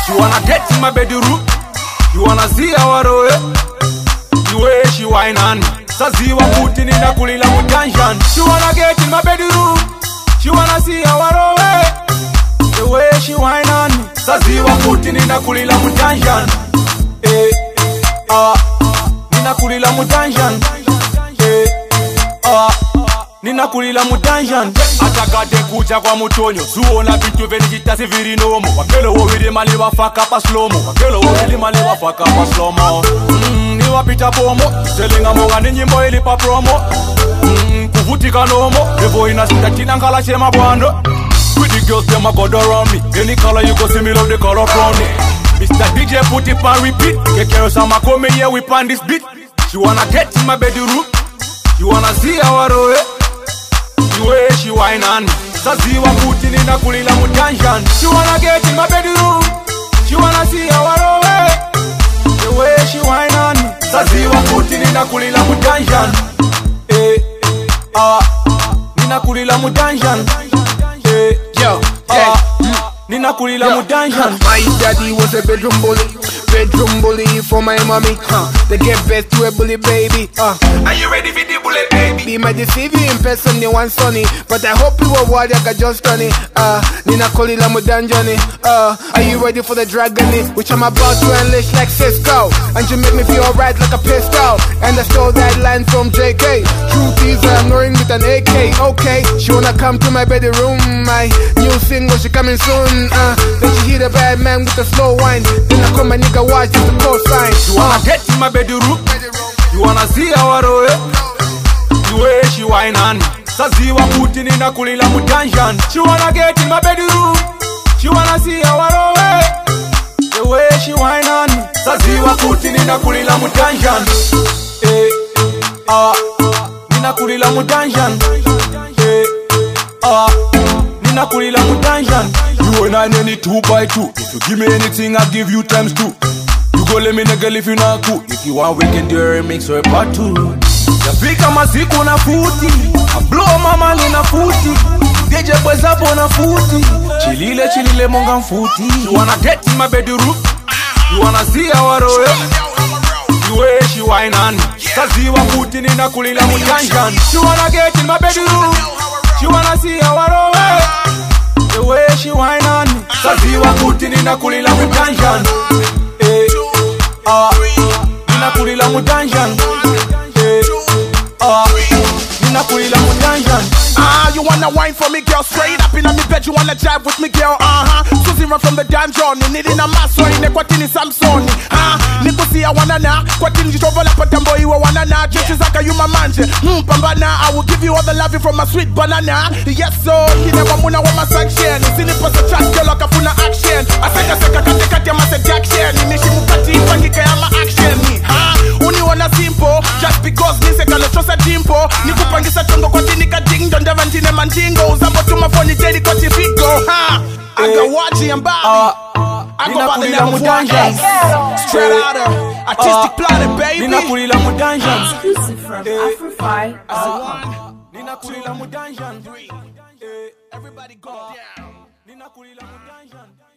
She wanna get in my bedroom. You wanna see our road. The way she whine on me. Saziwa kuti nina kulila mutanjan. She wanna get in my bedroom. She wanna see our road. The way she whine on me. Saziwa kuti nina kulila mutanjan. Nina kulila mutanjan. Nina kulila mutanjan. Atakade kucha kwa mutonyo. Suona vitu venijita siviri nomo. Wakelo wawili mali wafaka pa slomo. Wakelo wawili mali wafaka pa slomo. Ni wapita pomo. Selinga monga ni nyimbo ili pa promo. Kuvutika nomo. Evo inasita tina nkala shema bwando. With the girls them a go around me. Any color you go see me love the color from me. Mr. DJ put it on repeat. Take care of some come here we pan this beat. She wanna get in my bedroom. You wanna see our road. The way she whine on me. Saziwa kuti nina kulila mutanjan. She wanna get in my bedroom. She wanna see our road. The way she whine on me. Saziwa kuti nina kulila mutanjan. Nina kulila mutanjan. Nina kulila mutanjan. My daddy was a bedroom bully for my mommy. They get best to a bully baby. Are you ready for the bullet, baby? Be my deceiver in person, you want sunny. But I hope you were what I got just done it. Nina kulila mutanjan. Are you ready for the dragon? Which I'm about to unleash like Cisco. And you make me feel alright like a pistol. And I stole that line from JK. Truth is I'm knowing with an AK. Okay, she wanna come to my bedroom. My new single, she coming soon. Then she hit a bad man with a slow wine. Then I call my nigga watch just a co-sign. You wanna get in my bedroom. You wanna see our road. The way she whine on me. Saziwa kuti nina kulila mutanjan. She wanna get in my bedroom. She wanna see our road. The way she whine on me. Saziwa kuti nina kulila mutanjan. Nina kulila mutanjan. Nina kulila mutanjan. You and I need 2 by 2. If you give me anything, I'll give you times 2. You go let me nigga if you not cool. If you want, we can do a remix or a part 2. Yapika masiku na futi. I blow mama lina futi. Deje pweza bona futi. Chilile monga mfuti. You wanna get in my bedroom. You wanna see our road. The way she whine on me. Saziwa futi nina kulila mutanjan. She wanna get in my bedroom. She wanna see our road. The way she whine on me. Saziwa kuti nina kulila mutanjan. Nina kulila mutanjan. Nina kulila mutanjan. You wanna wine for me, girl? Straight up in me bed, you wanna jive with me, girl? Susie run from the dungeon, needing a mass, so in the Quatini Samson. Nikusi, I wanna na, Quatini Jovola Patambo, you wanna na, just like you my manje. Pambana, I will give you all the loving from my sweet banana. Yes, so, you never wanna want my sanction. It's in the person chat, girl, like a funa action. I said, I must action. Nishi Mukati, Pangika, my action. Only wanna simple, just because this is a trust a dimpo. Nikupangisa chongo Quatini Kading, don't have antine mantingo. Zabo to my phone, Jerry Cotifigo. I got watching and Bobby. I go by the name of Wanjan. Straight out of Artistic Planet, baby. Nina kulila mutanjan. Exclusive from Afrofy. Nina kulila mutanjan. Everybody go down. Nina kulila mutanjan.